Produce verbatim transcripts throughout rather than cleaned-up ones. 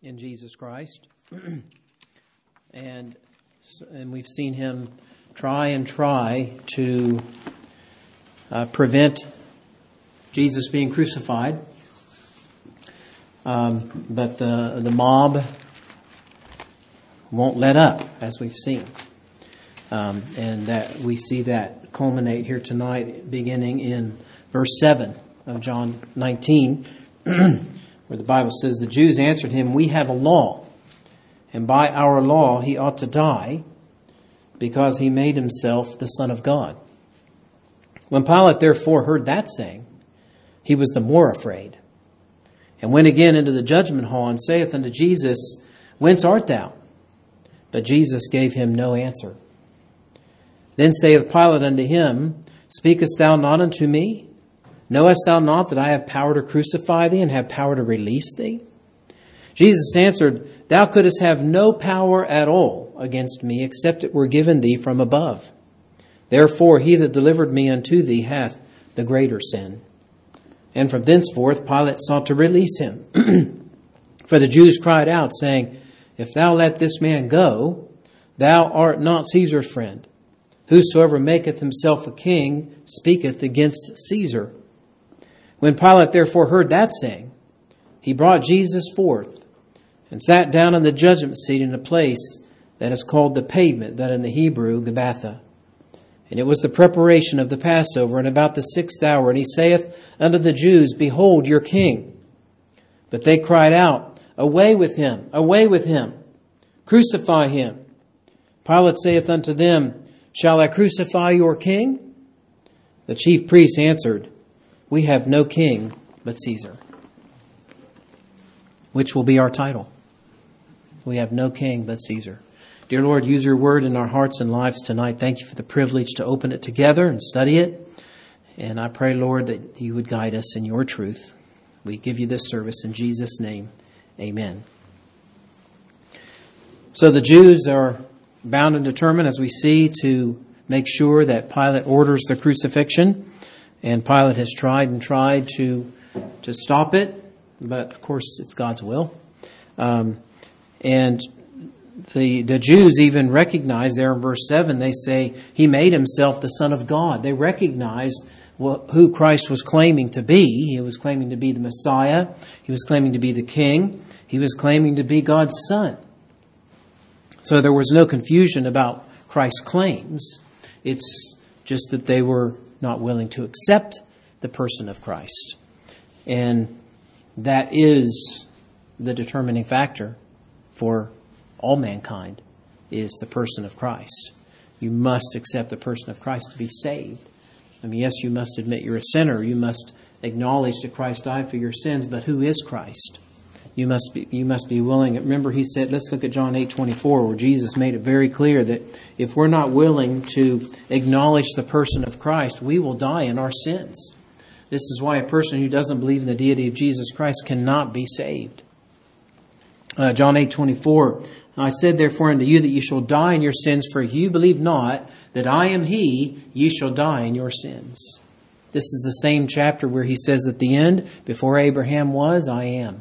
in Jesus Christ. and and we've seen him try and try to uh, prevent Jesus being crucified. Um, but the the mob won't let up, as we've seen. Um, and that we see that culminate here tonight, beginning in verse seven of John nineteen, where the Bible says, "The Jews answered him, 'We have a law, and by our law he ought to die, because he made himself the Son of God.' When Pilate therefore heard that saying, he was the more afraid, and went again into the judgment hall, and saith unto Jesus, 'Whence art thou?' But Jesus gave him no answer. Then saith Pilate unto him, 'Speakest thou not unto me? Knowest thou not that I have power to crucify thee, and have power to release thee?' Jesus answered, 'Thou couldst have no power at all against me, except it were given thee from above. Therefore he that delivered me unto thee hath the greater sin.' And from thenceforth Pilate sought to release him. For the Jews cried out, saying, 'If thou let this man go, thou art not Caesar's friend. Whosoever maketh himself a king speaketh against Caesar.' When Pilate therefore heard that saying, he brought Jesus forth, and sat down in the judgment seat in a place that is called the Pavement, that in the Hebrew, Gabbatha. And it was the preparation of the Passover, and about the sixth hour. And he saith unto the Jews, 'Behold your king.' But they cried out, 'Away with him, away with him, crucify him.' Pilate saith unto them, 'Shall I crucify your king?' The chief priests answered, 'We have no king but Caesar.'" Which will be our title. We have no king but Caesar. Dear Lord, use your word in our hearts and lives tonight. Thank you for the privilege to open it together and study it. And I pray, Lord, that you would guide us in your truth. We give you this service in Jesus' name. Amen. So the Jews are bound and determined, as we see, to make sure that Pilate orders the crucifixion. And Pilate has tried and tried to to stop it. But, of course, it's God's will. Um, and the the Jews even recognize there in verse seven, they say, he made himself the Son of God. They recognized what, who Christ was claiming to be. He was claiming to be the Messiah. He was claiming to be the King. He was claiming to be God's Son. So there was no confusion about Christ's claims. It's just that they were not willing to accept the person of Christ. And that is the determining factor for all mankind, is the person of Christ. You must accept the person of Christ to be saved. I mean, yes, you must admit you're a sinner. You must acknowledge that Christ died for your sins, but who is Christ? You must be you must be willing. Remember, he said, let's look at John eight twenty-four, where Jesus made it very clear that if we're not willing to acknowledge the person of Christ, we will die in our sins. This is why a person who doesn't believe in the deity of Jesus Christ cannot be saved. Uh, John eight twenty-four, "I said therefore unto you that ye shall die in your sins, for if you believe not that I am he, ye shall die in your sins." This is the same chapter where he says at the end, before Abraham was, I am.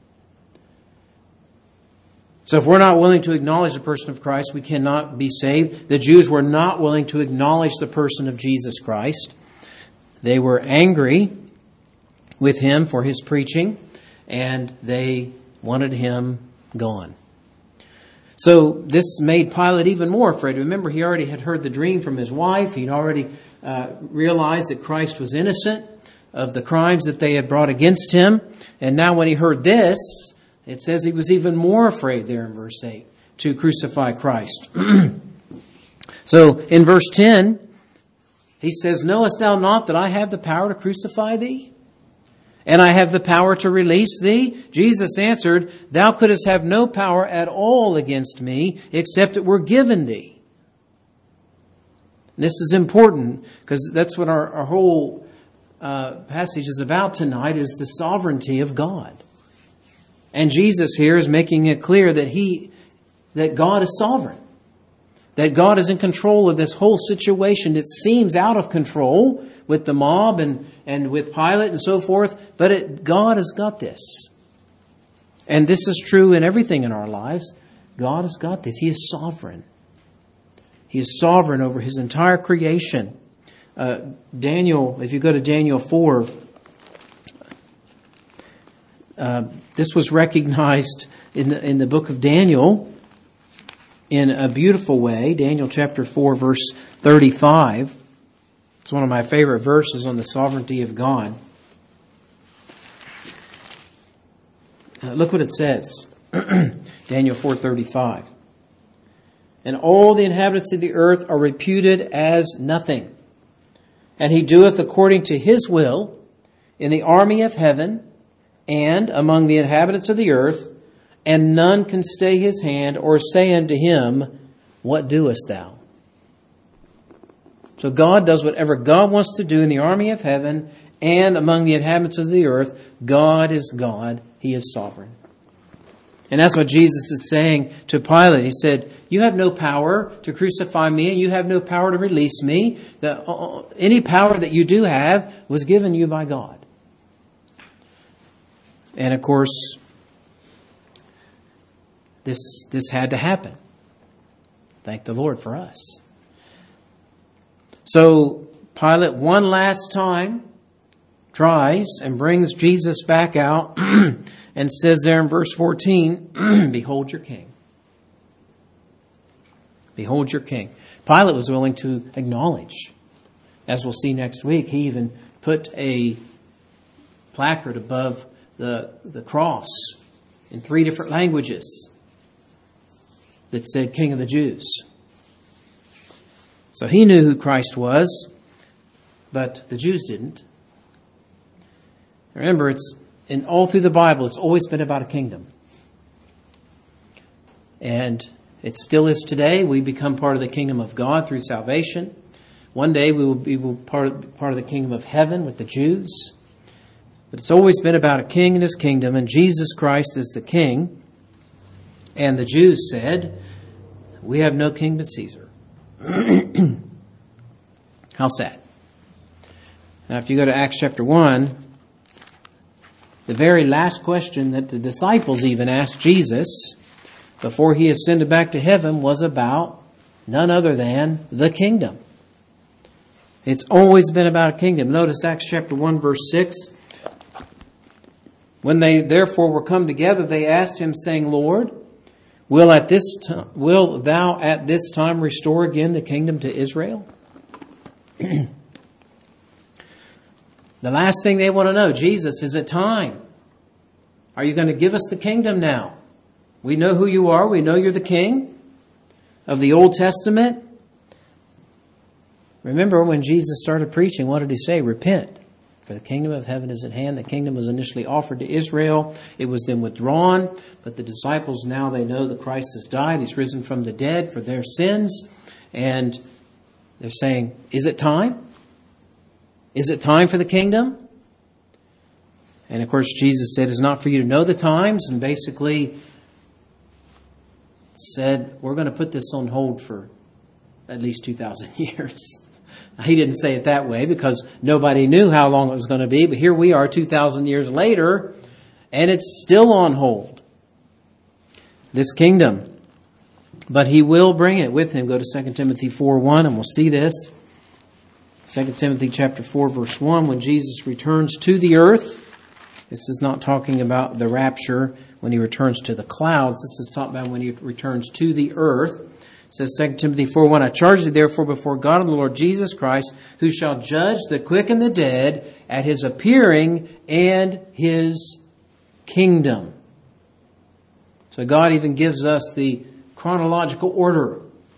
So if we're not willing to acknowledge the person of Christ, we cannot be saved. The Jews were not willing to acknowledge the person of Jesus Christ. They were angry with him for his preaching, and they wanted him gone. So this made Pilate even more afraid. Remember, he already had heard the dream from his wife. He'd already uh, realized that Christ was innocent of the crimes that they had brought against him. And now when he heard this, it says he was even more afraid there in verse eight to crucify Christ. So in verse ten, he says, "Knowest thou not that I have the power to crucify thee? And I have the power to release thee?" Jesus answered, "Thou couldst have no power at all against me, except it were given thee." And this is important, because that's what our, our whole uh, passage is about tonight, is the sovereignty of God. And Jesus here is making it clear that he, that God is sovereign. That God is in control of this whole situation. It seems out of control with the mob and, and with Pilate and so forth, but it, God has got this. And this is true in everything in our lives. God has got this. He is sovereign. He is sovereign over His entire creation. Uh, Daniel, if you go to Daniel four, uh, this was recognized in the, in the book of Daniel in a beautiful way. Daniel chapter four, verse thirty-five. It's one of my favorite verses on the sovereignty of God. Uh, look what it says. Daniel four thirty-five. And all the inhabitants of the earth are reputed as nothing. And He doeth according to His will in the army of heaven and among the inhabitants of the earth, and none can stay His hand or say unto Him, what doest thou? So God does whatever God wants to do in the army of heaven and among the inhabitants of the earth. God is God. He is sovereign. And that's what Jesus is saying to Pilate. He said, you have no power to crucify me, and you have no power to release me. The, uh, any power that you do have was given you by God. And of course, this, this had to happen. Thank the Lord for us. So Pilate, one last time, tries and brings Jesus back out and says there in verse fourteen, behold your king. Behold your king. Pilate was willing to acknowledge, as we'll see next week, he even put a placard above the, the cross in three different languages that said King of the Jews. So he knew who Christ was, but the Jews didn't. Remember, it's in all through the Bible, it's always been about a kingdom. And it still is today. We become part of the kingdom of God through salvation. One day we will be part of, part of the kingdom of heaven with the Jews. But it's always been about a king and his kingdom, and Jesus Christ is the king. And the Jews said, we have no king but Caesar. How sad. Now, if you go to Acts chapter one, the very last question that the disciples even asked Jesus before He ascended back to heaven was about none other than the kingdom. It's always been about a kingdom. Notice Acts chapter one, verse six. When they therefore were come together, they asked Him, saying, Lord, will at this time, will thou at this time restore again the kingdom to Israel? The last thing they want to know, Jesus, is it time? Are you going to give us the kingdom now? We know who you are. We know you're the king of the Old Testament. Remember when Jesus started preaching, what did He say? Repent, for the kingdom of heaven is at hand. The kingdom was initially offered to Israel. It was then withdrawn. But the disciples, now they know that Christ has died. He's risen from the dead for their sins. And they're saying, is it time? Is it time for the kingdom? And of course, Jesus said, it's not for you to know the times, and basically said, we're going to put this on hold for at least two thousand years. He didn't say it that way because nobody knew how long it was going to be, but here we are two thousand years later, and it's still on hold. This kingdom. But He will bring it with Him. Go to Second Timothy four one, and we'll see this. Second Timothy chapter four, verse one, when Jesus returns to the earth. This is not talking about the rapture when He returns to the clouds. This is talking about when He returns to the earth. It says Second Timothy four one, I charge thee therefore before God and the Lord Jesus Christ, who shall judge the quick and the dead at His appearing and His kingdom. So God even gives us the chronological order.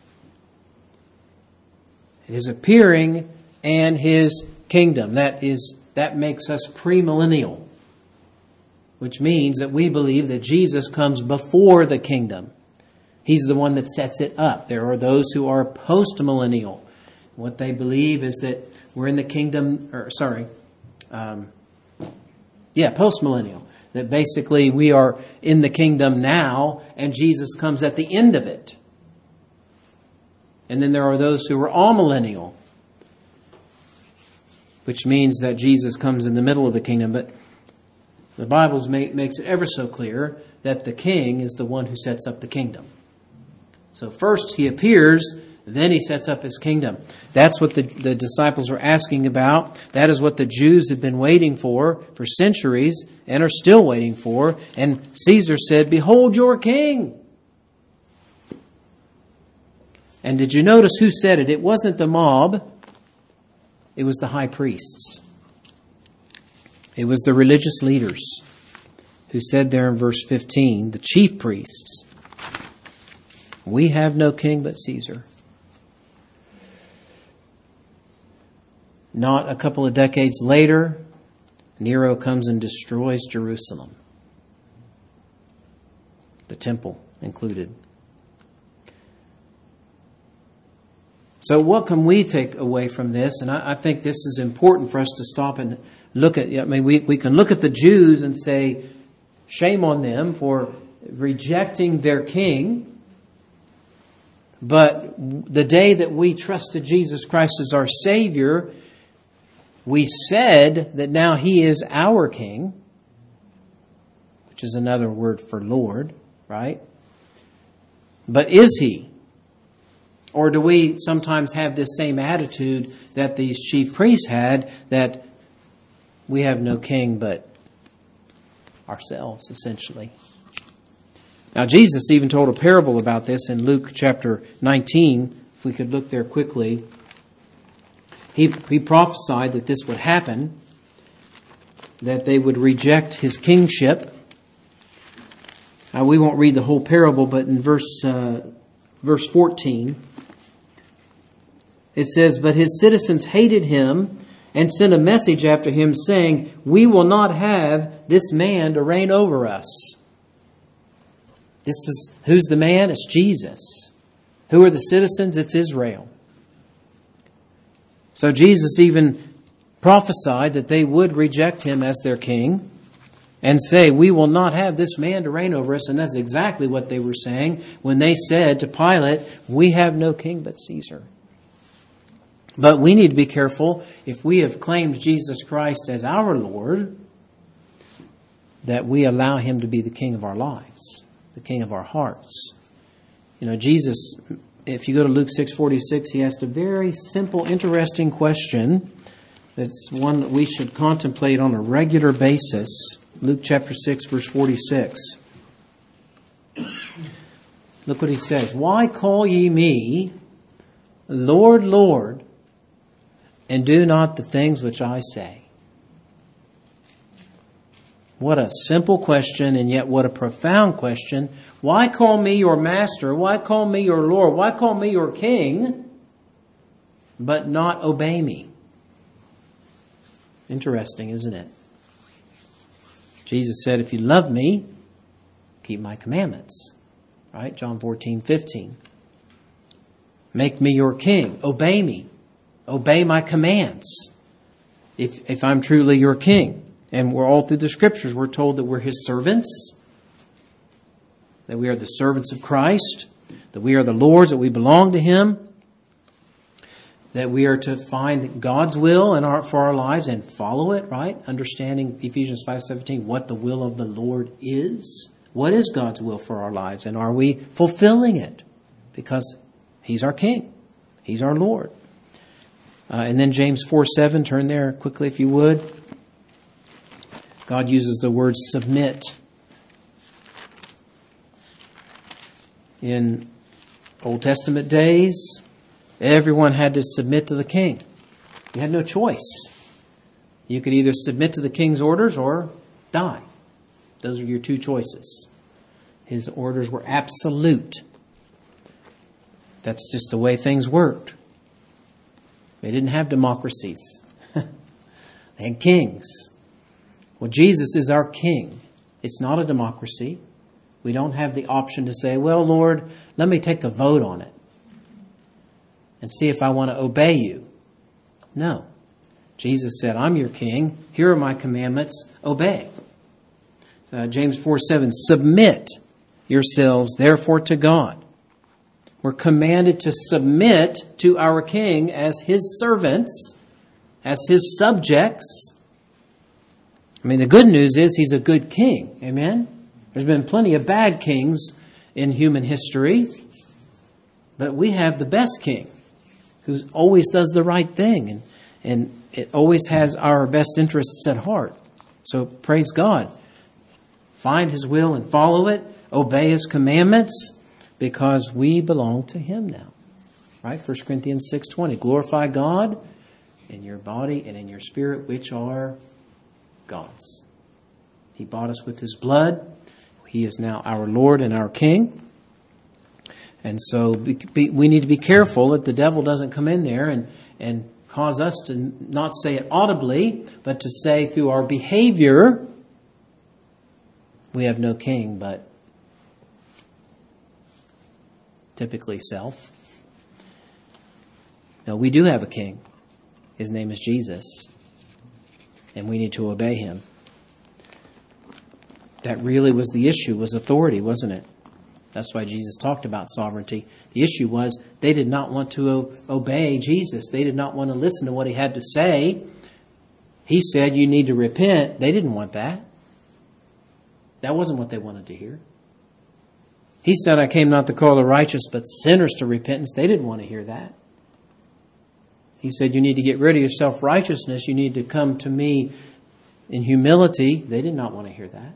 His appearing and His kingdom. That is, that makes us premillennial, which means that we believe that Jesus comes before the kingdom. He's the one that sets it up. There are those who are postmillennial. What they believe is that we're in the kingdom, or sorry, um, yeah, postmillennial. That basically we are in the kingdom now, and Jesus comes at the end of it. And then there are those who are amillennial, which means that Jesus comes in the middle of the kingdom. But The Bible make, makes it ever so clear that the king is the one who sets up the kingdom. So first he appears, then he sets up his kingdom. That's what the, the disciples were asking about. That is what the Jews have been waiting for for centuries and are still waiting for. And Caesar said, "Behold your king." And did you notice who said it? It wasn't the mob. It was the high priests. It was the religious leaders who said there in verse fifteen, the chief priests, "We have no king but Caesar." Not a couple of decades later, Nero comes and destroys Jerusalem, the temple included. So what can we take away from this? And I, I think this is important for us to stop and look at. I mean, we, we can look at the Jews and say, shame on them for rejecting their king. But the day that we trusted Jesus Christ as our Savior, we said that now He is our King, which is another word for Lord, right? But is He? Or do we sometimes have this same attitude that these chief priests had, that we have no king but ourselves, essentially? Now, Jesus even told a parable about this in Luke chapter nineteen. If we could look there quickly. He, he prophesied that this would happen, that they would reject His kingship. Now, we won't read the whole parable, but in verse uh, verse fourteen, it says, "But His citizens hated Him and sent a message after Him, saying, 'We will not have this man to reign over us.'" This is, who's the man? It's Jesus. Who are the citizens? It's Israel. So Jesus even prophesied that they would reject Him as their king and say, "We will not have this man to reign over us." And that's exactly what they were saying when they said to Pilate, "We have no king but Caesar." But we need to be careful, if we have claimed Jesus Christ as our Lord, that we allow Him to be the king of our lives, the king of our hearts. You know, Jesus, if you go to Luke six forty-six, He asked a very simple, interesting question. That's one that we should contemplate on a regular basis. Luke chapter six, verse forty-six. Look what He says. "Why call ye me Lord, Lord, and do not the things which I say?" What a simple question, and yet what a profound question. Why call me your master? Why call me your Lord? Why call me your king, but not obey me? Interesting, isn't it? Jesus said, "If you love me, keep my commandments." Right? John fourteen fifteen. Make me your king. Obey me. Obey my commands. If, if I'm truly your king. And we're all through the Scriptures, we're told that we're His servants, that we are the servants of Christ, that we are the Lord's, that we belong to Him, that we are to find God's will in our, for our lives and follow it, right? Understanding Ephesians five seventeen, what the will of the Lord is. What is God's will for our lives? And are we fulfilling it? Because He's our King. He's our Lord. Uh, and then James four seven, turn there quickly if you would. God uses the word submit. In Old Testament days, everyone had to submit to the king. You had no choice. You could either submit to the king's orders or die. Those are your two choices. His orders were absolute. That's just the way things worked. They didn't have democracies. They had kings. Well, Jesus is our king. It's not a democracy. We don't have the option to say, "Well, Lord, let me take a vote on it and see if I want to obey you." No. Jesus said, "I'm your king. Here are my commandments. Obey." Uh, James four seven, "Submit yourselves, therefore, to God." We're commanded to submit to our king as His servants, as His subjects. I mean, the good news is he's a good king. Amen? There's been plenty of bad kings in human history, but we have the best king who always does the right thing, and, and it always has our best interests at heart. So praise God. Find his will and follow it. Obey his commandments, because we belong to him now. Right? First Corinthians six twenty. Glorify God in your body and in your spirit, which are God's. He bought us with his blood. He is now our Lord and our King. And so be, be, we need to be careful that the devil doesn't come in there and, and cause us to not say it audibly, but to say through our behavior, we have no king, but typically self. No, we do have a king. His name is Jesus. And we need to obey him. That really was the issue, was authority, wasn't it? That's why Jesus talked about sovereignty. The issue was they did not want to o- obey Jesus. They did not want to listen to what he had to say. He said, you need to repent. They didn't want that. That wasn't what they wanted to hear. He said, I came not to call the righteous, but sinners to repentance. They didn't want to hear that. He said, you need to get rid of your self-righteousness. You need to come to me in humility. They did not want to hear that.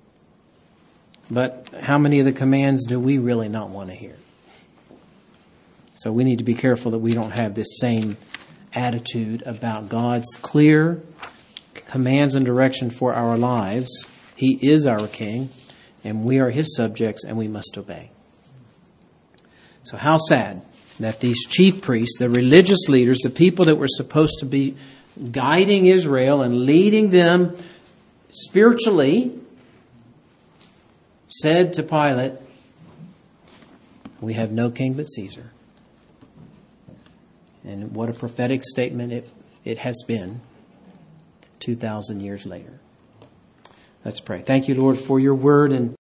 But how many of the commands do we really not want to hear? So we need to be careful that we don't have this same attitude about God's clear commands and direction for our lives. He is our king, and we are his subjects, and we must obey. So how sad that these chief priests, the religious leaders, the people that were supposed to be guiding Israel and leading them spiritually, said to Pilate, we have no king but Caesar. And what a prophetic statement it, it has been two thousand years later. Let's pray. Thank you, Lord, for your word. And